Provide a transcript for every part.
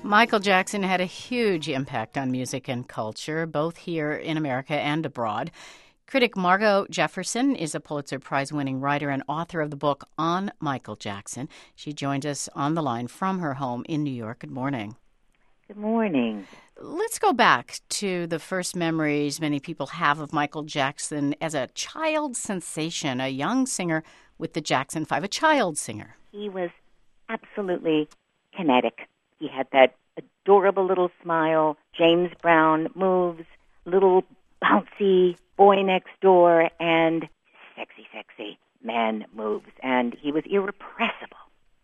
Michael Jackson had a huge impact on music and culture, both here in America and abroad. Critic Margo Jefferson is a Pulitzer Prize-winning writer and author of the book On Michael Jackson. She joins us on the line from her home in New York. Good morning. Good morning. Let's go back to the first memories many people have of Michael Jackson as a child sensation, a young singer with the Jackson 5, a child singer. He was absolutely kinetic. He had that adorable little smile, James Brown moves, little bouncy boy next door, and sexy man moves. And he was irrepressible.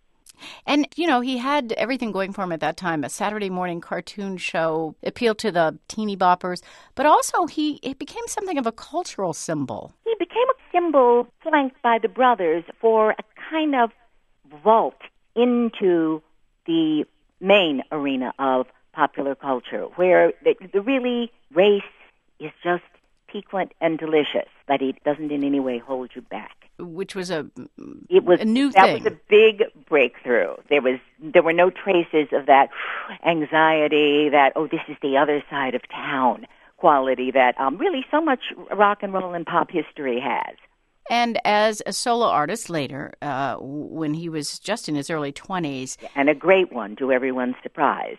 And, he had everything going for him at that time. A Saturday morning cartoon show appealed to the teeny boppers, but also it became something of a cultural symbol. He became a symbol flanked by the brothers for a kind of vault into the main arena of popular culture, where the really race is just piquant and delicious, but it doesn't in any way hold you back. Which was a thing. new thing. That was a big breakthrough. There were no traces of that anxiety, that, this is the other side of town quality that really so much rock and roll and pop history has. And as a solo artist later, when he was just in his early 20s. And a great one, to everyone's surprise.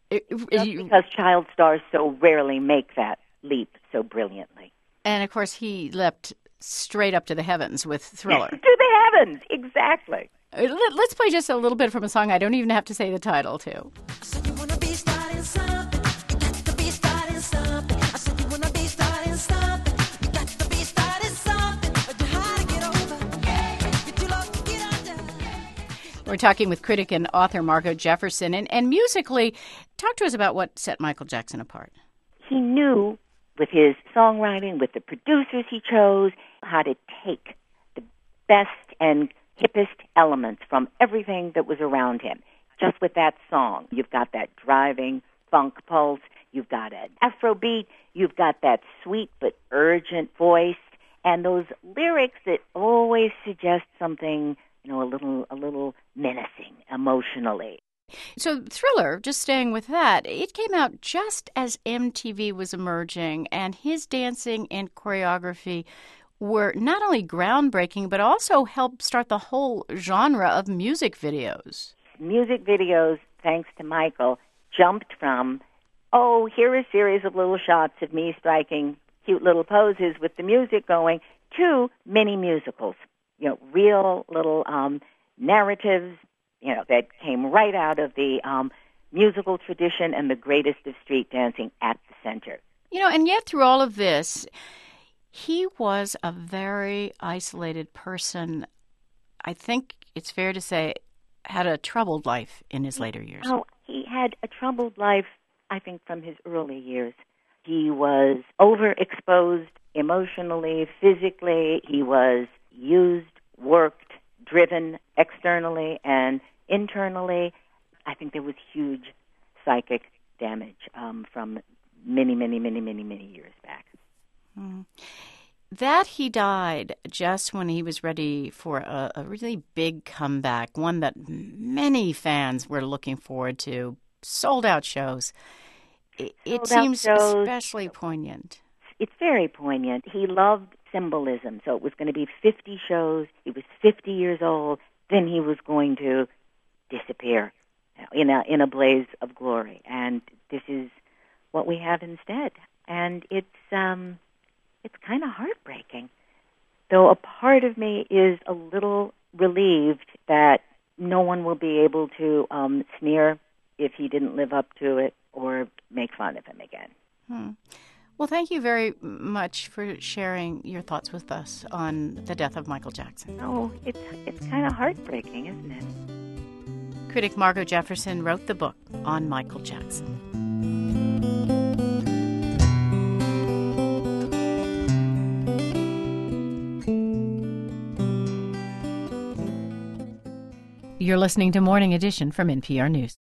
Because child stars so rarely make that leap so brilliantly. And, of course, he leapt straight up to the heavens with Thriller. To the heavens, exactly. Let's play just a little bit from a song I don't even have to say the title to. So you wanna be starting something, you got to be starting something. I said you wanna be starting something, you got to be starting something. But you hard to get over, get too low to get under. We're talking with critic and author Margo Jefferson. And musically, talk to us about what set Michael Jackson apart. He knew, with his songwriting, with the producers he chose, how to take the best and hippest elements from everything that was around him. Just with that song, you've got that driving funk pulse, you've got an Afrobeat, you've got that sweet but urgent voice, and those lyrics that always suggest something, a little menacing emotionally. So Thriller, just staying with that, it came out just as MTV was emerging, and his dancing and choreography were not only groundbreaking, but also helped start the whole genre of music videos. Music videos, thanks to Michael, jumped from, here are a series of little shots of me striking cute little poses with the music going, to mini musicals, real little narratives, that came right out of the musical tradition and the greatest of street dancing at the center. And yet through all of this, he was a very isolated person. I think it's fair to say had a troubled life in his later years. Oh, he had a troubled life, I think, from his early years. He was overexposed emotionally, physically. He was used, worked, driven externally and internally. I think there was huge psychic damage from many years back. That he died just when he was ready for a really big comeback, one that many fans were looking forward to, sold-out shows. It seems especially poignant. It's very poignant. He loved symbolism, so it was going to be 50 shows. He was 50 years old. Then he was going to disappear in a blaze of glory. And this is what we have instead. And it's kind of heartbreaking. Though a part of me is a little relieved that no one will be able to sneer if he didn't live up to it or make fun of him again. Well, thank you very much for sharing your thoughts with us on the death of Michael Jackson. Oh, it's kind of heartbreaking, isn't it? Critic Margo Jefferson wrote the book on Michael Jackson. You're listening to Morning Edition from NPR News.